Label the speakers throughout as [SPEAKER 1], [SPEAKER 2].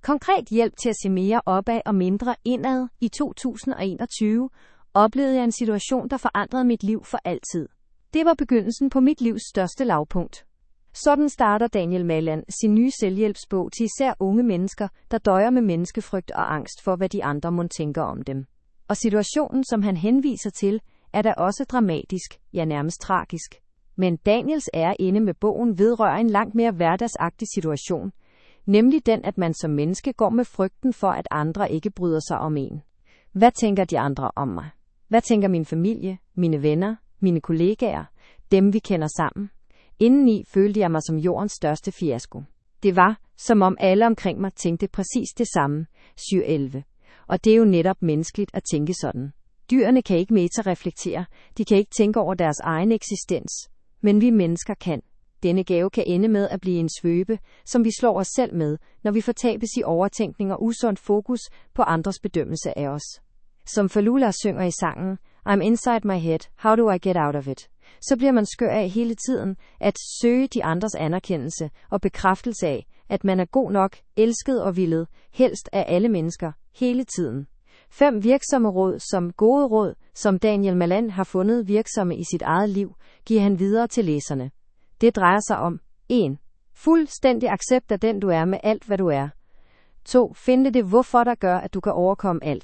[SPEAKER 1] Konkret hjælp til at se mere opad og mindre indad. I 2021 oplevede jeg en situation, der forandrede mit liv for altid. Det var begyndelsen på mit livs største lavpunkt. Sådan starter Daniel Malland sin nye selvhjælpsbog til især unge mennesker, der døjer med menneskefrygt og angst for, hvad de andre mon tænker om dem. Og situationen, som han henviser til, er da også dramatisk, ja nærmest tragisk. Men Daniels ærinde med bogen vedrører en langt mere hverdagsagtig situation, nemlig den, at man som menneske går med frygten for, at andre ikke bryder sig om en. Hvad tænker de andre om mig? Hvad tænker min familie, mine venner, mine kollegaer, dem vi kender sammen? Indeni følte jeg mig som jordens største fiasko. Det var, som om alle omkring mig tænkte præcis det samme. 7-11. Og det er jo netop menneskeligt at tænke sådan. Dyrene kan ikke metareflektere, de kan ikke tænke over deres egen eksistens. Men vi mennesker kan. Denne gave kan ende med at blive en svøbe, som vi slår os selv med, når vi fortabes i overtænkning og usundt fokus på andres bedømmelse af os. Som Falula synger i sangen, I'm inside my head, how do I get out of it? Så bliver man skør af hele tiden at søge de andres anerkendelse og bekræftelse af, at man er god nok, elsket og villet, helst af alle mennesker, hele tiden. 5 virksomme råd som gode råd, som Daniel Malland har fundet virksomme i sit eget liv, giver han videre til læserne. Det drejer sig om 1. Fuldstændig accept af den du er med alt hvad du er. 2. Finde det hvorfor der gør at du kan overkomme alt.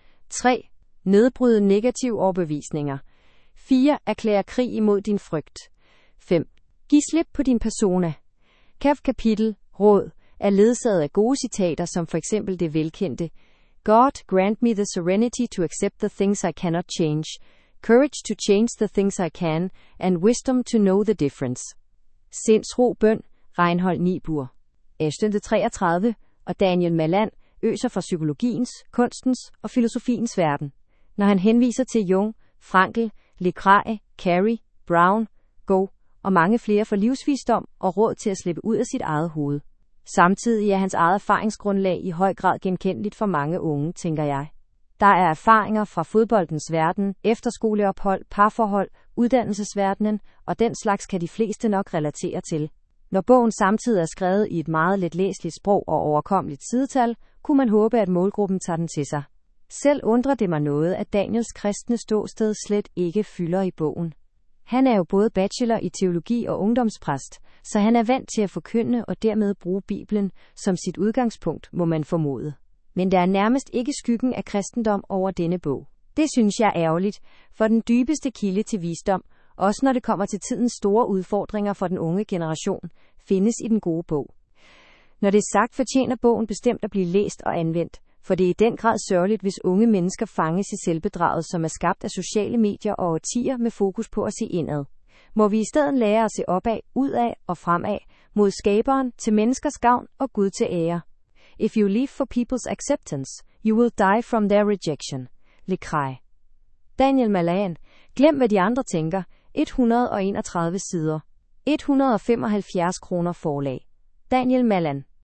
[SPEAKER 1] 3. Nedbryde negative overbevisninger. 4. Erklære krig imod din frygt. 5. Giv slip på din persona. Kapitel råd er ledsaget af gode citater som for eksempel det velkendte God grant me the serenity to accept the things I cannot change, courage to change the things I can, and wisdom to know the difference. Sindsro bøn, Reinhold Niebuhr. Afsnit 33 og Daniel Malland øser fra psykologiens, kunstens og filosofiens verden, når han henviser til Jung, Frankl, Lecrae, Carey, Brown, Go og mange flere for livsvisdom og råd til at slippe ud af sit eget hoved. Samtidig er hans eget erfaringsgrundlag i høj grad genkendeligt for mange unge, tænker jeg. Der er erfaringer fra fodboldens verden, efterskoleophold, parforhold, uddannelsesverdenen, og den slags kan de fleste nok relatere til. Når bogen samtidig er skrevet i et meget letlæseligt sprog og overkommeligt sidetal, kunne man håbe, at målgruppen tager den til sig. Selv undrer det mig noget, at Daniels kristne ståsted slet ikke fylder i bogen. Han er jo både bachelor i teologi og ungdomspræst, så han er vant til at forkynde og dermed bruge Bibelen som sit udgangspunkt, må man formode. Men der er nærmest ikke skyggen af kristendom over denne bog. Det synes jeg er ærgerligt, for den dybeste kilde til visdom, også når det kommer til tidens store udfordringer for den unge generation, findes i den gode bog. Når det er sagt, fortjener bogen bestemt at blive læst og anvendt, for det er i den grad sørgeligt, hvis unge mennesker fanges i selvbedraget, som er skabt af sociale medier og årtier med fokus på at se indad. Må vi i stedet lære at se opad, udad og fremad, mod skaberen, til menneskers gavn og Gud til ære. If you live for people's acceptance, you will die from their rejection. Lecrae. Daniel Malland. Glem hvad de andre tænker. 131 sider. 175 kroner forlag. Daniel Malland.